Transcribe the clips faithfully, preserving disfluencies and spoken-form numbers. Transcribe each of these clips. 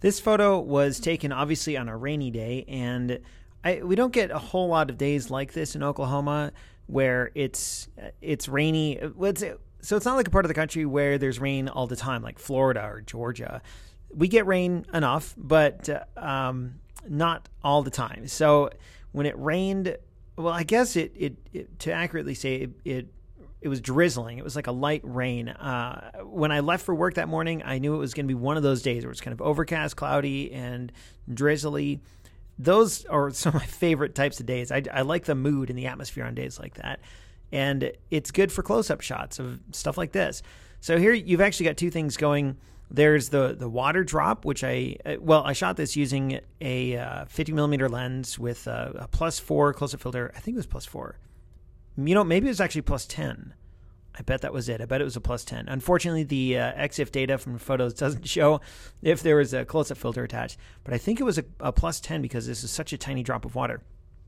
This photo was taken obviously on a rainy day, and I, we don't get a whole lot of days like this in Oklahoma where it's it's rainy. It's, so it's not like a part of the country where there's rain all the time, like Florida or Georgia. We get rain enough, but uh, um, not all the time. So when it rained, well, I guess it, it, it to accurately say it, it it was drizzling. It was like a light rain. Uh, when I left for work that morning, I knew it was going to be one of those days where it's kind of overcast, cloudy, and drizzly. Those are some of my favorite types of days. I, I like the mood and the atmosphere on days like that. And it's good for close-up shots of stuff like this. So here you've actually got two things going. There's the, the water drop, which I, well, I shot this using a uh, fifty millimeter lens with a, a plus four close-up filter. I think it was plus four. You know, maybe it was actually plus ten. I bet that was it. I bet it was a plus ten. Unfortunately, the uh, X I F data from photos doesn't show if there was a close-up filter attached. But I think it was a, a plus ten because this is such a tiny drop of water.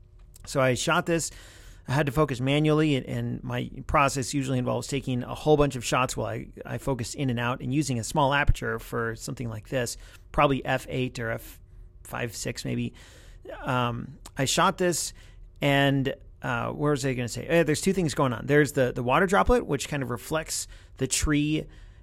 So I shot this. I had to focus manually, and, and my process usually involves taking a whole bunch of shots while I, I focus in and out and using a small aperture for something like this, probably f eight or f five, six maybe. Um, I shot this, and uh, where was I going to say? Uh, there's two things going on. There's the, the water droplet, which kind of reflects the tree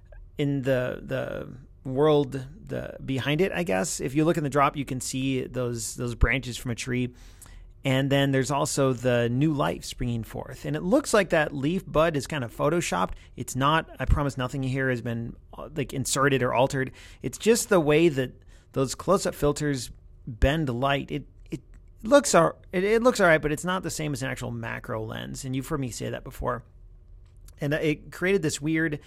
in the the world the behind it, I guess. If you look in the drop, you can see those those branches from a tree. And then there's also the new life springing forth. And it looks like that leaf bud is kind of photoshopped. It's not. I promise nothing here has been like inserted or altered. It's just the way that those close-up filters bend light. It it looks all, it, it looks all right, but it's not the same as an actual macro lens. And you've heard me say that before. And it created this weird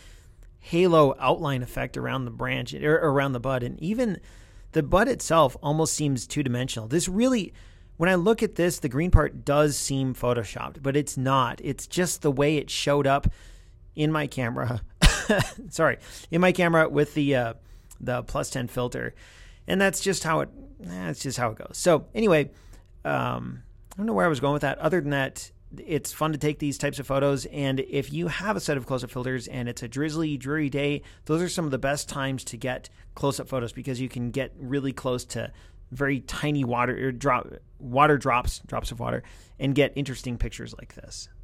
halo outline effect around the branch, or around the bud. And even the bud itself almost seems two-dimensional. This really... When I look at this, the green part does seem photoshopped, but it's not. It's just the way it showed up in my camera. Sorry, in my camera with the uh, the plus ten filter, and that's just how it. That's just how it goes. So anyway, um, I don't know where I was going with that. Other than that, it's fun to take these types of photos, and if you have a set of close-up filters and it's a drizzly, dreary day, those are some of the best times to get close-up photos because you can get really close to very tiny water or drop water drops drops of water and get interesting pictures like this.